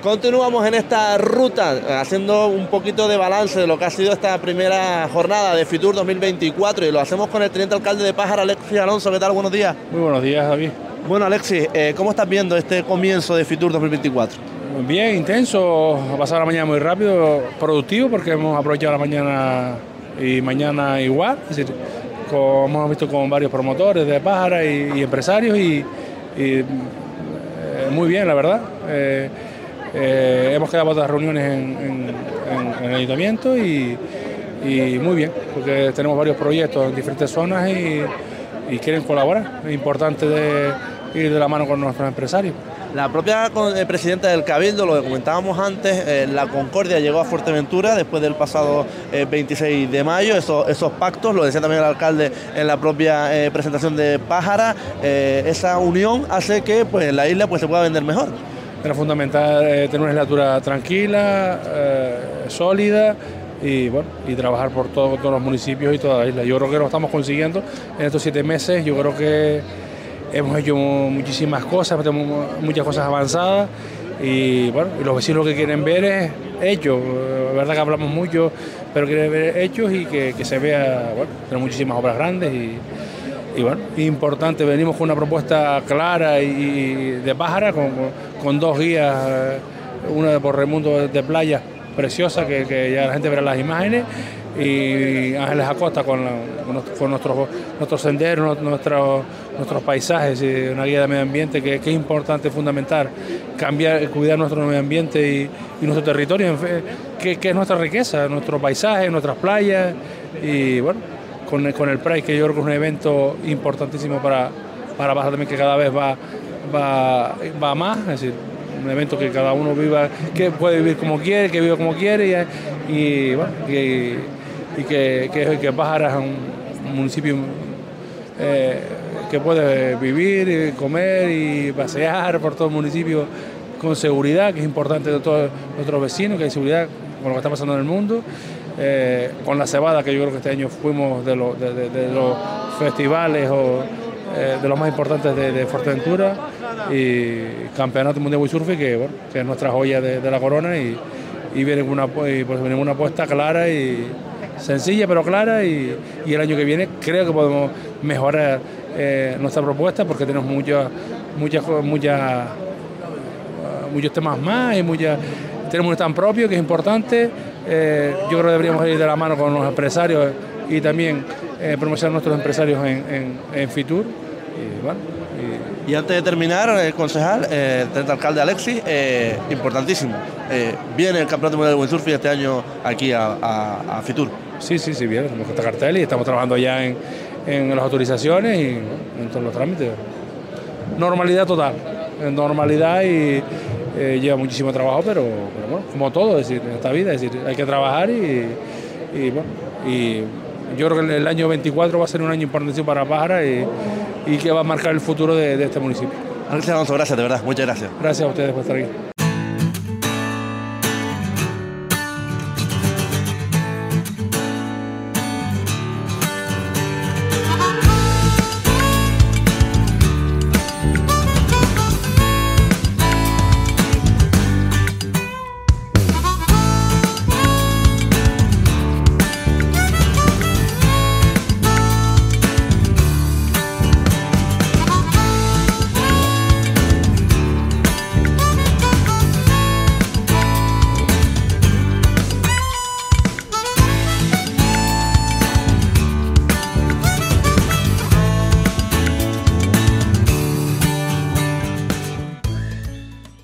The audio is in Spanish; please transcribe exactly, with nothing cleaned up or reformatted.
Continuamos en esta ruta, haciendo un poquito de balance de lo que ha sido esta primera jornada de Fitur dos mil veinticuatro, y lo hacemos con el teniente alcalde de Pájara, Alexis Alonso. ¿Qué tal? Buenos días. Muy buenos días, David. Bueno, Alexis, eh, ¿cómo estás viendo este comienzo de Fitur dos mil veinticuatro? Bien, intenso, ha pasado la mañana muy rápido, productivo, porque hemos aprovechado la mañana y mañana igual. Es decir, como hemos visto con varios promotores de Pájara y, y empresarios, y, y eh, muy bien, la verdad. Eh, Eh, hemos quedado otras reuniones en, en, en, en el ayuntamiento y, y muy bien, porque tenemos varios proyectos en diferentes zonas y, y quieren colaborar. Es importante de ir de la mano con nuestros empresarios. La propia presidenta del Cabildo, lo que comentábamos antes, eh, la Concordia llegó a Fuerteventura después del pasado eh, veintiséis de mayo, esos, esos pactos, lo decía también el alcalde en la propia eh, presentación de Pájara, eh, esa unión hace que pues, la isla pues, se pueda vender mejor. Era fundamental eh, tener una legislatura tranquila, eh, sólida y, bueno, y trabajar por todo, todos los municipios y toda la isla. Yo creo que lo estamos consiguiendo en estos siete meses. Yo creo que hemos hecho muchísimas cosas, tenemos muchas cosas avanzadas y, bueno, y los vecinos lo que quieren ver es hechos. La verdad que hablamos mucho, pero quieren ver hechos y que, que se vea, bueno, tenemos muchísimas obras grandes y Y bueno, importante, venimos con una propuesta clara y de Pájara, con, con dos guías, una por Raimundo de playa preciosa, que, que ya la gente verá las imágenes, y Ángeles Acosta con, la, con nuestros, nuestros senderos, nuestros, nuestros paisajes, y una guía de medio ambiente que, que es importante, fundamental, cambiar, cuidar nuestro medio ambiente y, y nuestro territorio, que, que es nuestra riqueza, nuestro paisaje, nuestras playas, y bueno, Con el, con el Pride, que yo creo que es un evento importantísimo para, para Pájara también, que cada vez va, va, va más, es decir, un evento que cada uno viva, que puede vivir como quiere, que viva como quiere, y, y, bueno, y, y que, que, que Pájara es un, un municipio eh, que puede vivir, y comer y pasear por todo el municipio con seguridad, que es importante de todos nuestros vecinos, que hay seguridad con lo que está pasando en el mundo. Eh, con la cebada, que yo creo que este año fuimos de, lo, de, de, de los festivales o eh, de los más importantes de, de Fuerteventura, y Campeonato Mundial de Windsurf, que, bueno, que es nuestra joya de, de la corona, y, y viene con una, y pues viene una apuesta clara y sencilla pero clara, y, y el año que viene creo que podemos mejorar eh, nuestra propuesta, porque tenemos muchas muchas muchas muchos temas más y muchas, tenemos un stand propio que es importante. Eh, yo creo que deberíamos ir de la mano con los empresarios y también eh, promocionar nuestros empresarios en, en, en Fitur. Y, bueno, y... y antes de terminar, el concejal, eh, el teniente alcalde Alexis, eh, importantísimo, eh, viene el Campeonato Mundial de Windsurf este año aquí a, a, a Fitur. Sí, sí, sí, viene, tenemos este cartel y estamos trabajando ya en, en las autorizaciones y en todos los trámites. Normalidad total, normalidad y... Eh, lleva muchísimo trabajo, pero, pero bueno, como todo, es decir, en esta vida, es decir, hay que trabajar y, y bueno, y yo creo que el año veinticuatro va a ser un año importantísimo para Pájara y, y que va a marcar el futuro de, de este municipio. Alexis Alonso, gracias, de verdad, muchas gracias. Gracias a ustedes por estar aquí.